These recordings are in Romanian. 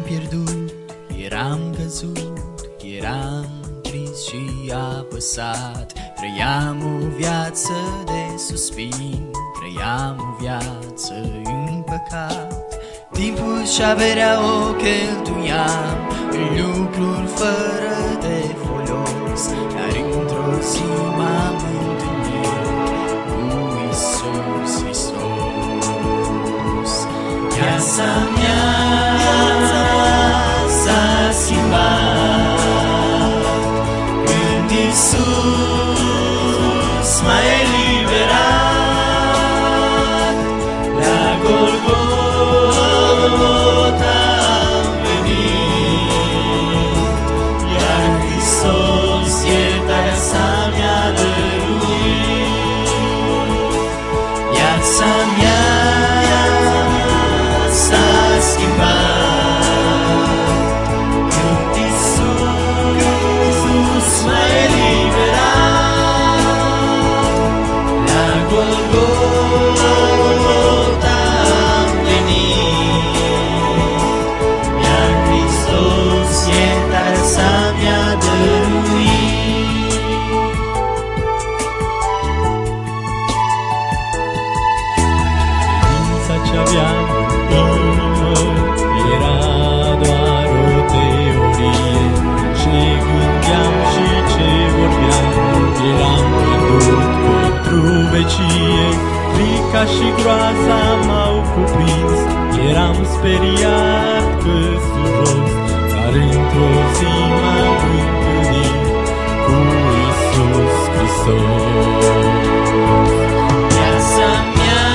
pierdut, eram căzut, eram trist și apăsat. Trăiam o viață de suspin, trăiam o viață în păcat. Timpul și averea o cheltuiam în lucruri fără de folos, dar într-o zi m-am întâlnit cu Iisus Hristos. Viața mea s-a schimbat când Iisus m-a eliberat. La Golgota am venit, iar Hristos iertarea sa mi-a dăruit. Viața mea s-a schimbat când Iisus m-a eliberat. La Golgota am venit, iar Hristos iertarea sa mi-a dăruit. Credința ce-aveam în inimă era doar o teorie. Ce gândeam și ce vorbeam, eram pierdut pentru vecie. Frica și groaza m-au cuprins, eram speriat, căzut jos, dar într-o zi m-am întâlnit cu Iisus Hristos. Viața mea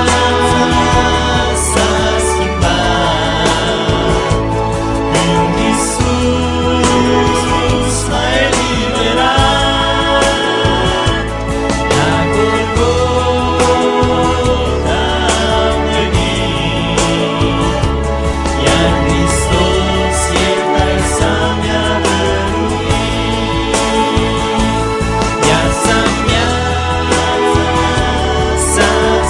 s-a schimbat când Iisus m-a eliberat. La Golgota am venit, iar Hristos iertarea sa mi-a dăruit. Viața mea s-a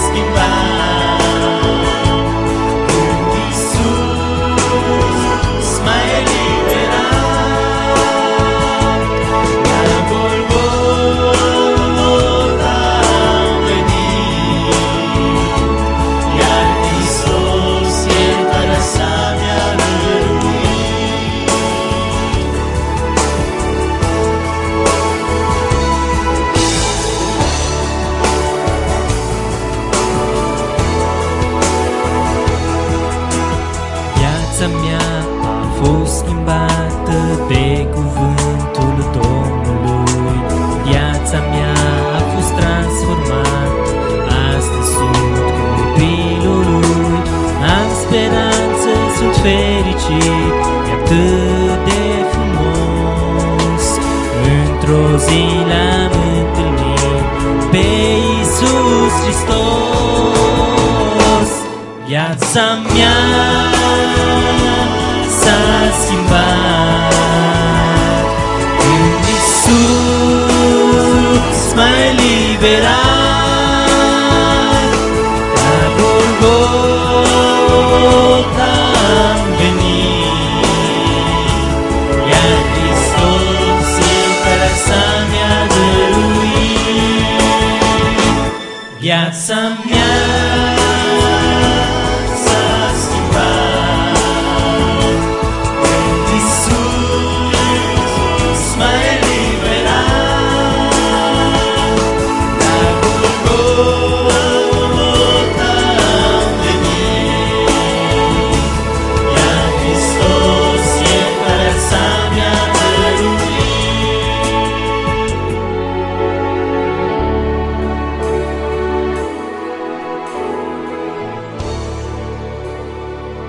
schimbat când Iisus m-a eliberat. La Golgota am venit, iar Hristos iertarea sa mi-a dăruit. Viața mea a fost schimbată de cuvântul Domnului. Viața mea a fost transformată, astăzi sunt copilul lui. Am speranță, sunt fericit, e atât de frumos. Într-o zi l-am întâlnit pe Iisus Hristos. Viața mea s-a schimbat când Iisus m-a eliberat. La Golgota am venit, iar Hristos iertarea sa mi-a dăruit. Viața mea